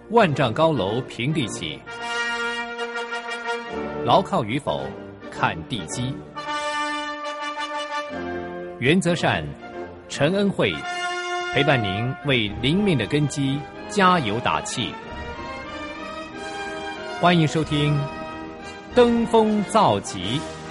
万丈高楼平地起，牢靠与否看地基。原则善，陈恩惠陪伴您为灵命的根基加油打气。欢迎收听《登峰造极》。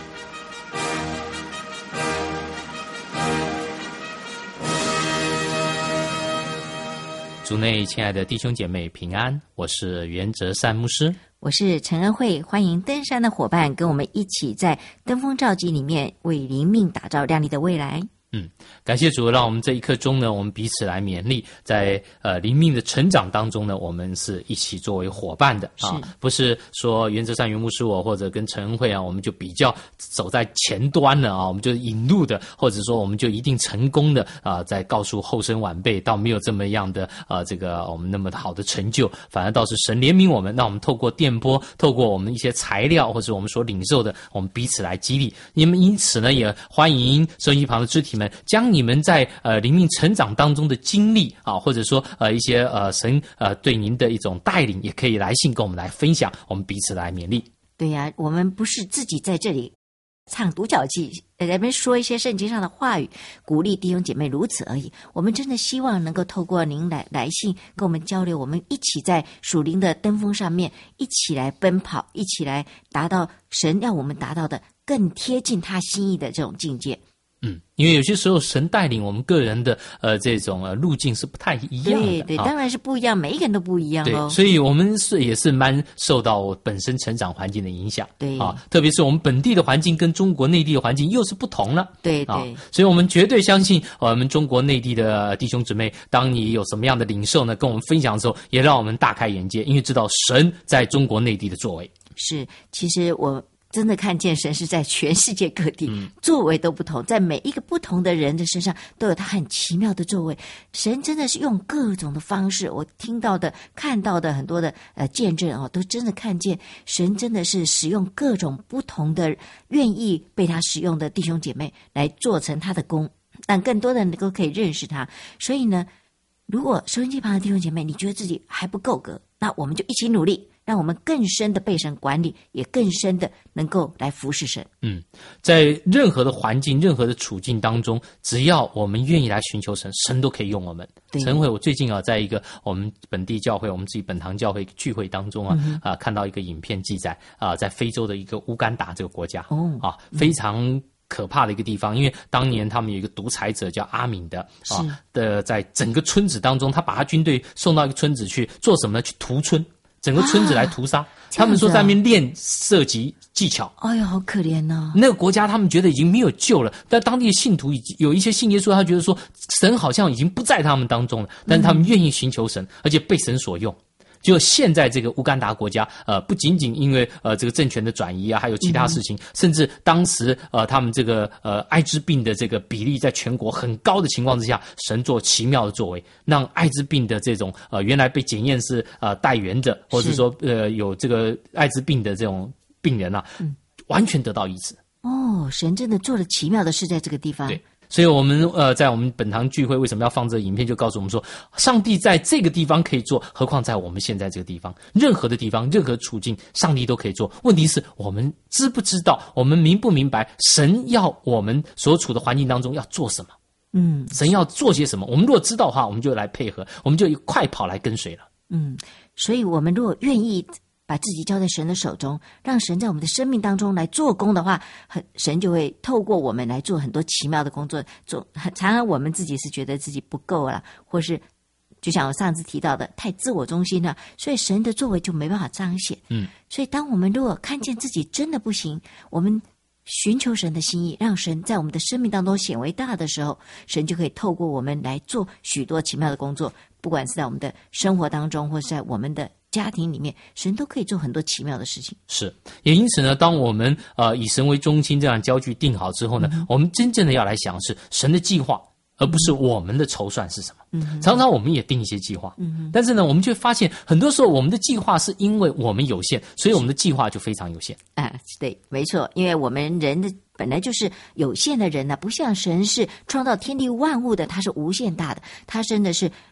主内亲爱的弟兄姐妹平安，我是原则善牧师， 我是陈恩惠，欢迎登山的伙伴跟我们一起在登峰造极里面为灵命打造亮丽的未来。 感谢主，让我们这一刻钟呢，我们彼此来勉励，在灵命的成长当中呢，我们是一起作为伙伴的啊，不是说原则上原牧师我或者跟陈恩惠啊，我们就比较走在前端了啊，我们就引路的，或者说我们就一定成功的啊，在告诉后生晚辈，倒没有这么样的这个我们那么好的成就，反而倒是神怜悯我们，让我们透过电波，透过我们一些材料，或者我们所领受的，我们彼此来激励。你们因此呢，也欢迎收音机旁的肢体们，将你们在灵命成长当中的经历啊，或者说一些神对您的一种带领，也可以来信跟我们来分享，我们彼此来勉励。 对呀，我们不是自己在这里唱独角戏，在那边说一些圣经上的话语，鼓励弟兄姐妹如此而已。我们真的希望能够透过您来信跟我们交流，我们一起在属灵的登峰上面一起来奔跑，一起来达到神要我们达到的更贴近他心意的这种境界。 因为有些时候神带领我们个人的这种路径是不太一样的， 对，当然是不一样，每一个人都不一样对，所以我们也是蛮受到本身成长环境的影响， 对啊，特别是我们本地的环境跟中国内地的环境又是不同了， 对， 所以我们绝对相信我们中国内地的弟兄姊妹，当你有什么样的领受呢，跟我们分享的时候，也让我们大开眼界，因为知道神在中国内地的作为。 是，其实我真的看见神是在全世界各地作为都不同，在每一个不同的人的身上都有他很奇妙的作为。神真的是用各种的方式，我听到的看到的很多的见证都真的看见神真的是使用各种不同的愿意被他使用的弟兄姐妹来做成他的工，让更多的人都可以认识他。所以呢，如果收音机旁的弟兄姐妹你觉得自己还不够格，那我们就一起努力，让我们更深的被神管理，也更深的能够来服侍神。 在任何的环境、任何的处境当中，只要我们愿意来寻求神，神都可以用我们。陈慧，我最近在一个我们本地教会，我们自己本堂教会聚会当中看到一个影片记载在非洲的一个乌干达这个国家非常可怕的一个地方，因为当年他们有一个独裁者叫阿敏的在整个村子当中，他把他军队送到一个村子去做什么呢？去屠村，整个村子来屠杀。他们说在那边练射击技巧。 哎呦，好可怜哦！ 那个国家他们觉得已经没有救了，但当地的信徒有一些信耶稣，他觉得说神好像已经不在他们当中了，但是他们愿意寻求神，而且被神所用。就现在这个乌干达国家，不仅仅因为这个政权的转移还有其他事情，甚至当时他们这个艾滋病的这个比例在全国很高的情况之下，神做奇妙的作为，让艾滋病的这种原来被检验是带源的，或者说有这个艾滋病的这种病人完全得到医治。 神真的做了奇妙的事在这个地方。 对。所以我们在我们本堂聚会为什么要放这个影片，就告诉我们说，上帝在这个地方可以做，何况在我们现在这个地方，任何的地方，任何处境，上帝都可以做。问题是我们知不知道，我们明不明白神要我们所处的环境当中要做什么，神要做些什么。我们如果知道的话，我们就来配合，我们就快跑来跟随了。 所以我们如果愿意把自己交在神的手中，让神在我们的生命当中来做工的话，神就会透过我们来做很多奇妙的工作。常常我们自己是觉得自己不够了，或是就像我上次提到的太自我中心了，所以神的作为就没办法彰显。所以当我们如果看见自己真的不行，我们寻求神的心意，让神在我们的生命当中显为大的时候，神就可以透过我们来做许多奇妙的工作，不管是在我们的生活当中，或是在我们的家庭里面，神都可以做很多奇妙的事情。是， 也因此呢，当我们以神为中心这样焦距定好之后呢，我们真正的要来想的是神的计划，而不是我们的筹算是什么。常常我们也定一些计划，但是呢，我们就发现很多时候我们的计划是因为我们有限，所以我们的计划就非常有限。 对，没错，因为我们人的本来就是有限的人不像神是创造天地万物的，他是无限大的，他真的是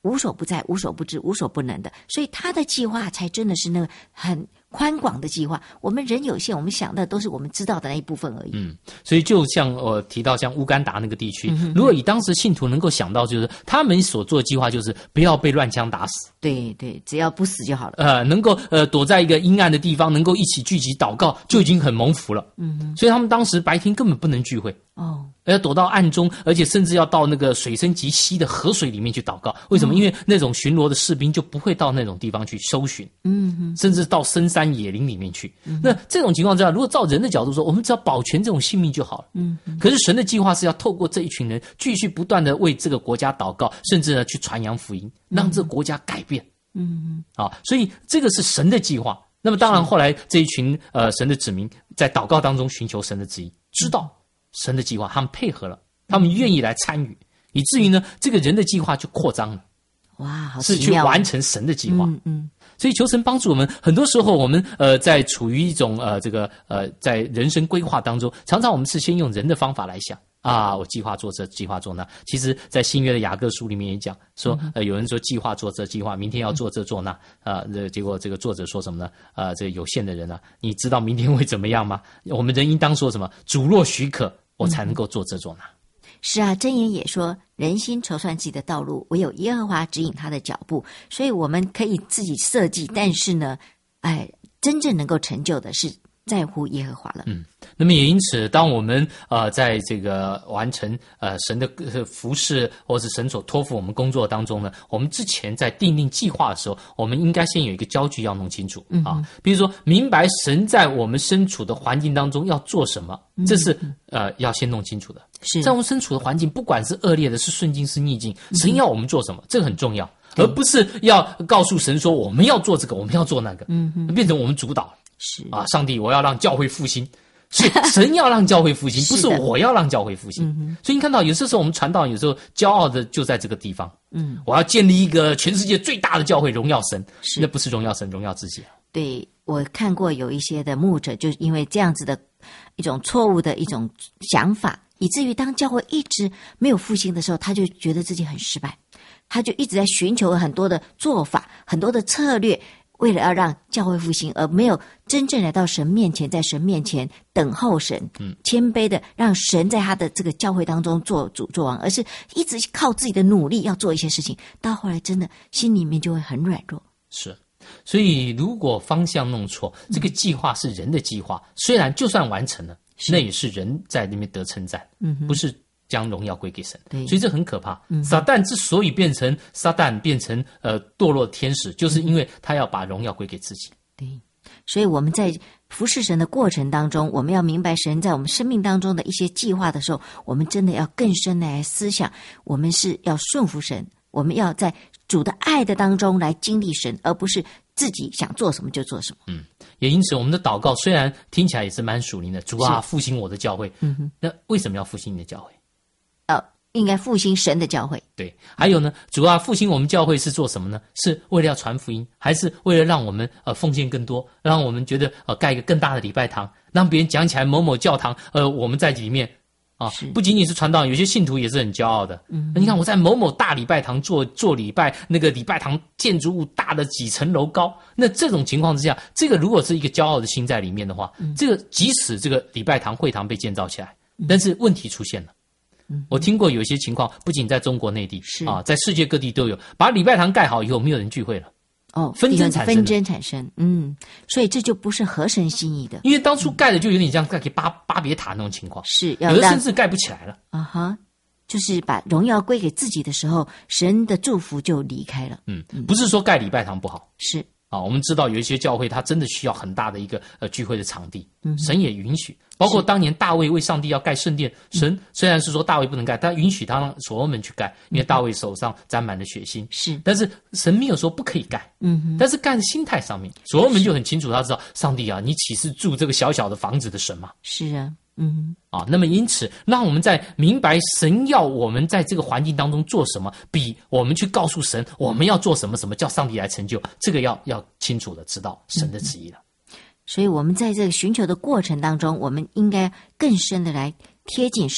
无所不在、无所不知、无所不能的，所以他的计划才真的是那个很宽广的计划。我们人有限，我们想的都是我们知道的那一部分而已。 所以就像我提到像乌干达那个地区，如果以当时信徒能够想到，就是他们所做的计划就是不要被乱枪打死。 对对，只要不死就好了。 能够躲在一个阴暗的地方，能够一起聚集祷告，就已经很蒙福了。所以他们当时白天根本不能聚会。要躲到暗中，而且甚至要到那个水深极稀的河水里面去祷告。为什么？因为那种巡逻的士兵就不会到那种地方去搜寻，甚至到深山野林里面去。那这种情况之下，如果照人的角度说，我们只要保全这种性命就好了。可是神的计划是要透过这一群人继续不断的为这个国家祷告，甚至呢去传扬福音，让这个国家改变。所以这个是神的计划。那么当然后来这一群神的子民在祷告当中寻求神的旨意，知道神的计划，他们配合了，他们愿意来参与，以至于呢这个人的计划就扩张了。 哇，好是奇妙， 去完成神的计划。所以求神帮助我们。很多时候我们在处于一种在人生规划当中，常常我们是先用人的方法来想啊，我计划做这，计划做那。其实在新约的雅各书里面也讲说，有人说计划做这，计划明天要做这做那结果这个作者说什么呢？这个有限的人啊，你知道明天会怎么样吗？我们人应当说什么？主若许可，我才能够做这做那。 是啊，箴言也说，人心筹算自己的道路，唯有耶和华指引他的脚步。所以我们可以自己设计，但是呢，真正能够成就的是在乎耶和华了。 那么也因此，当我们在这个完成神的服事，或是神所托付我们工作当中呢，我们之前在订定计划的时候，我们应该先有一个焦距要弄清楚比如说明白神在我们身处的环境当中要做什么，这是要先弄清楚的。 是在我们身处的环境，不管是恶劣的，是顺境，是逆境，神要我们做什么，这个很重要，而不是要告诉神说我们要做这个，我们要做那个，变成我们主导。 是上帝，我要让教会复兴。是神要让教会复兴，不是我要让教会复兴。所以你看到有些时候我们传道有时候骄傲的就在这个地方。我要建立一个全世界最大的教会，荣耀神，那不是荣耀神，荣耀自己。 对，我看过有一些的牧者，就是因为这样子的一种错误的一种想法，以至于当教会一直没有复兴的时候，他就觉得自己很失败，他就一直在寻求很多的做法，很多的策略，为了要让教会复兴，而没有真正来到神面前，在神面前等候神，谦卑的让神在他的这个教会当中做主做王，而是一直靠自己的努力要做一些事情，到后来真的心里面就会很软弱。 是，所以如果方向弄错，这个计划是人的计划，虽然就算完成了，那也是人在那边得称赞，不是将荣耀归给神。所以这很可怕。撒旦之所以变成堕落天使，就是因为他要把荣耀归给自己。 对，所以我们在服侍神的过程当中，我们要明白神在我们生命当中的一些计划的时候，我们真的要更深的来思想，我们是要顺服神，我们要在主的爱的当中来经历神，而不是自己想做什么就做什么。 也因此我们的祷告虽然听起来也是蛮属灵的，主啊，复兴我的教会。那为什么要复兴你的教会？ 应该复兴神的教会。 对，还有呢，主啊，复兴我们教会是做什么呢？是为了要传福音，还是为了让我们奉献更多，让我们觉得盖一个更大的礼拜堂，让别人讲起来某某教堂我们在里面不仅仅是传道，有些信徒也是很骄傲的。你看我在某某大礼拜堂做礼拜，那个礼拜堂建筑物大的几层楼高，那这种情况之下，这个如果是一个骄傲的心在里面的话，这个即使这个礼拜堂会堂被建造起来，但是问题出现了。我听过有一些情况，不仅在中国内地在世界各地都有，把礼拜堂盖好以后，没有人聚会了。纷争产生。所以这就不是合神心意的。因为当初盖的就有点像盖给巴别塔那种情况， 是有的甚至盖不起来了。 就是把荣耀归给自己的时候，神的祝福就离开了。 不是说盖礼拜堂不好， 是我们知道有一些教会它真的需要很大的一个聚会的场地，神也允许。包括当年大卫为上帝要盖圣殿，神虽然是说大卫不能盖，但允许他让所罗门去盖，因为大卫手上沾满了血腥。 是， 但是神没有说不可以盖。但是盖的心态上面，所罗门就很清楚，他知道上帝啊，你岂是住这个小小的房子的神吗？ 是啊。 那么因此让我们在明白神要我们在这个环境当中做什么，比我们去告诉神我们要做什么叫上帝来成就，这个要清楚的知道神的旨意了。 所以我们在这个寻求的过程当中，我们应该更深的来贴近神，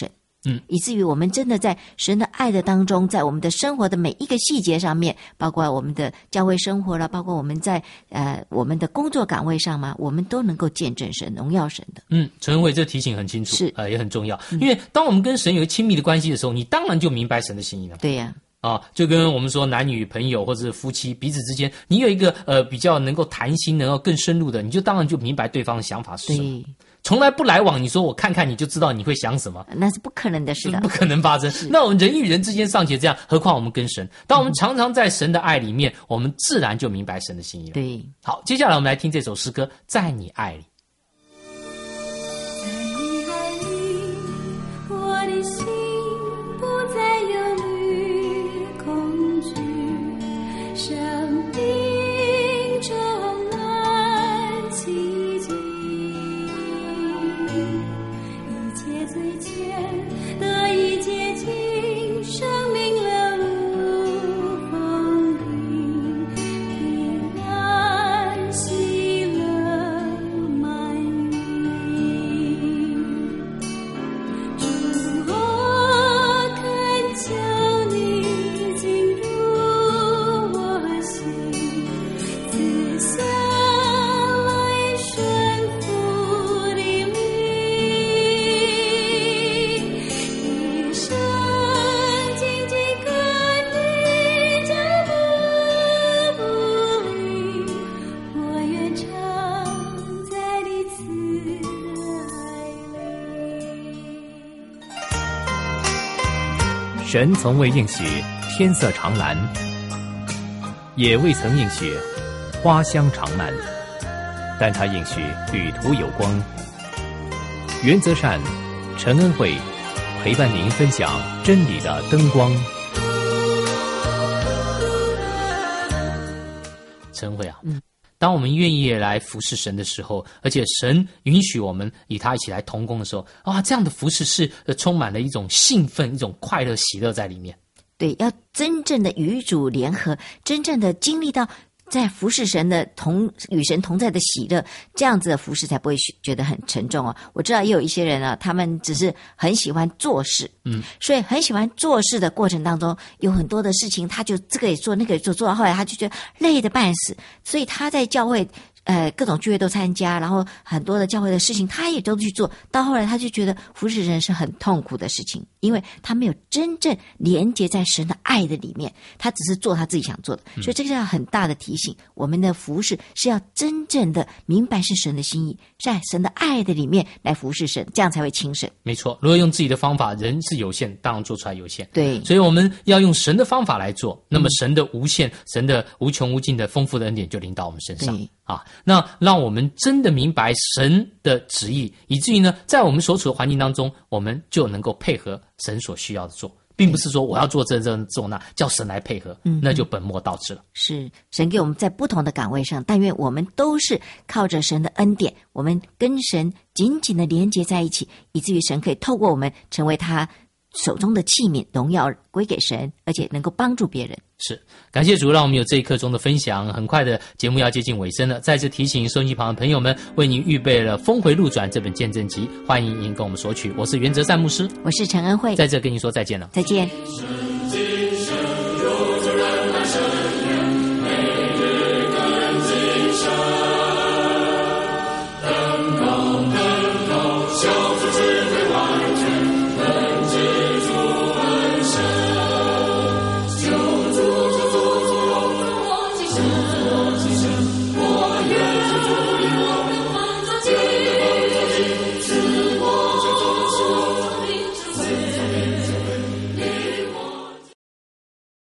以至于我们真的在神的爱的当中，在我们的生活的每一个细节上面，包括我们的教会生活了，包括我们在我们的工作岗位上嘛，我们都能够见证神、荣耀神的。 陈恩惠这提醒很清楚， 是也很重要，因为当我们跟神有亲密的关系的时候，你当然就明白神的心意了。 对呀。 就跟我们说男女朋友或者是夫妻彼此之间，你有一个比较能够谈心，能够更深入的，你就当然就明白对方的想法是什么。从来不来往，你说我看看你就知道你会想什么， 那是不可能的事的， 不可能发生。那我们人与人之间尚且这样，何况我们跟神？当我们常常在神的爱里面，我们自然就明白神的心意了。 对， 好，接下来我们来听这首诗歌《在你爱里》。 神从未应许天色长蓝，也未曾应许花香长漫，但他应许旅途有光。原则善，陈恩惠陪伴您分享真理的灯光。 陈恩惠啊，当我们愿意来服侍神的时候，而且神允许我们与他一起来同工的时候，这样的服侍是充满了一种兴奋、一种快乐、喜乐在里面。 对，要真正的与主联合，真正的经历到在服侍神的与神同在的喜乐，这样子的服侍才不会觉得很沉重哦。我知道也有一些人啊，他们只是很喜欢做事，所以很喜欢做事的过程当中，有很多的事情，他就这个也做，那个也做，做到后来他就觉得累得半死，所以他在教会各种聚会都参加，然后很多的教会的事情他也都去做，到后来他就觉得服侍人是很痛苦的事情，因为他没有真正连接在神的爱的里面，他只是做他自己想做的，所以这个是很大的提醒，我们的服侍是要真正的明白是神的心意，在神的爱的里面来服侍神，这样才会轻省。 没错，如果用自己的方法，人是有限，当然做出来有限。 对， 所以我们要用神的方法来做，那么神的无限、神的无穷无尽的丰富的恩典就临到我们身上。那让我们真的明白神的旨意，以至于呢，在我们所处的环境当中，我们就能够配合神所需要的做，并不是说我要做这做那，叫神来配合，那就本末倒置了。 是神给我们在不同的岗位上，但愿我们都是靠着神的恩典，我们跟神紧紧的连接在一起，以至于神可以透过我们成为他手中的器皿，荣耀归给神，而且能够帮助别人。 是，感谢主，让我们有这一刻钟的分享。很快的节目要接近尾声了，再次提醒收音机旁的朋友们，为您预备了《峰回路转》这本见证集，欢迎您跟我们索取。我是袁哲善牧师， 我是陈恩惠， 在这跟您说再见了， 再见。